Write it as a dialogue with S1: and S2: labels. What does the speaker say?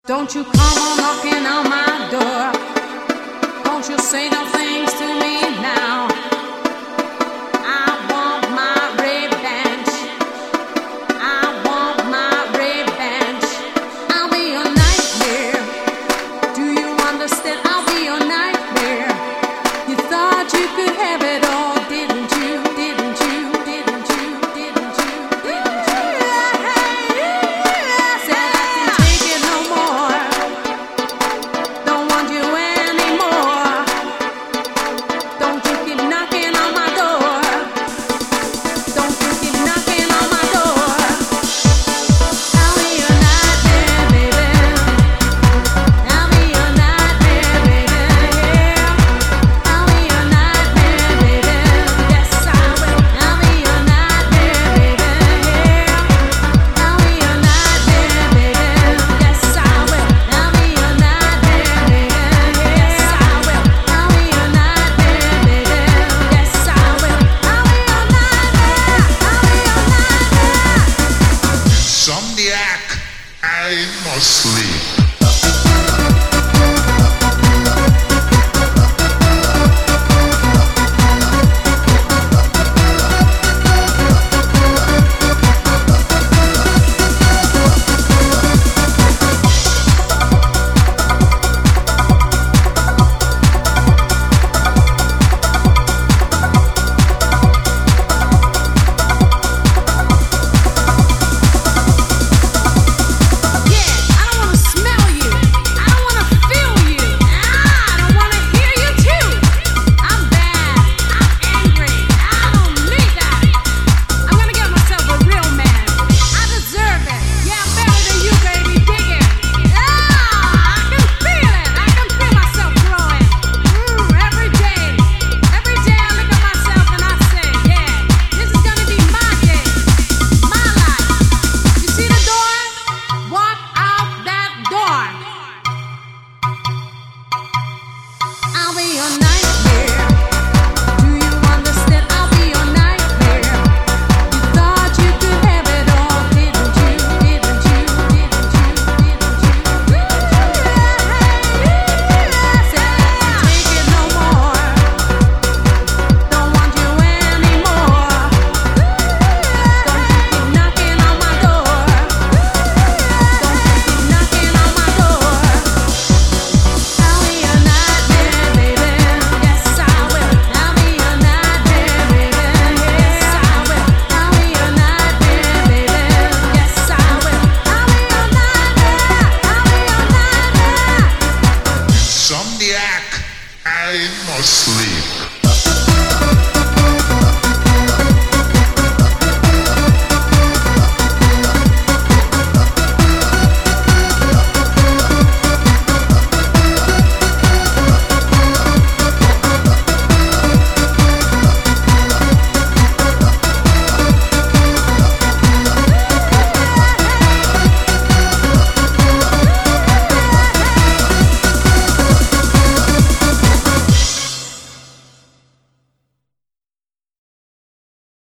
S1: Don't you come on knocking on my door. Don't you say no things to me now. I want my revenge. I want my revenge. I'll be your nightmare. Do you understand? I'll be your nightmare. You thought you could have it all, didn't you? Didn't you? Didn't you? Didn't you? Didn't you? Said I can take it no more. Don't want you anymore. Don't you keep knocking on my door. Don't you keep knocking on my door. I'll be your nightmare, baby. I'll be your nightmare, baby. Yeah. I'll be your nightmare, baby. Yes, I will. I'll be your nightmare, baby. Yeah. I'll be your nightmare, baby. Yes, I will. I'll be your nightmare, baby. Yes, I will. I'll be your nightmare, baby. Yes, I will. I'll be your nightmare. I'll be your nightmare.
S2: Insomniac, I must sleep.
S1: Yeah, I don't wanna smell you. I don't wanna feel you. I don't wanna hear you too. I'm bad. I'm angry. I don't need that. I'm gonna get myself a real man. I deserve it. Yeah, I'm better than you, baby. Dig it. I can feel it. I can feel myself growing. Every day. Every day I look at myself and I say, yeah, this is gonna be my day, my life. You see the door? Walk out that door. I'll be your nightmare. Do you understand? I'll be your nightmare. You thought you could have it all, didn't you? Didn't you? Didn't you? Didn't you? Said I can take it no more. Don't want you anymore. Don't you keep knocking on my door. Don't you keep knocking on my door. I'll be your nightmare, baby. Yes, I will. I'll be your nightmare, baby. Yes, I will. I'll be your nightmare, baby. Yes, I will. I'll be your nightmare. I'll be your nightmare.
S2: Insomniac, I must sleep.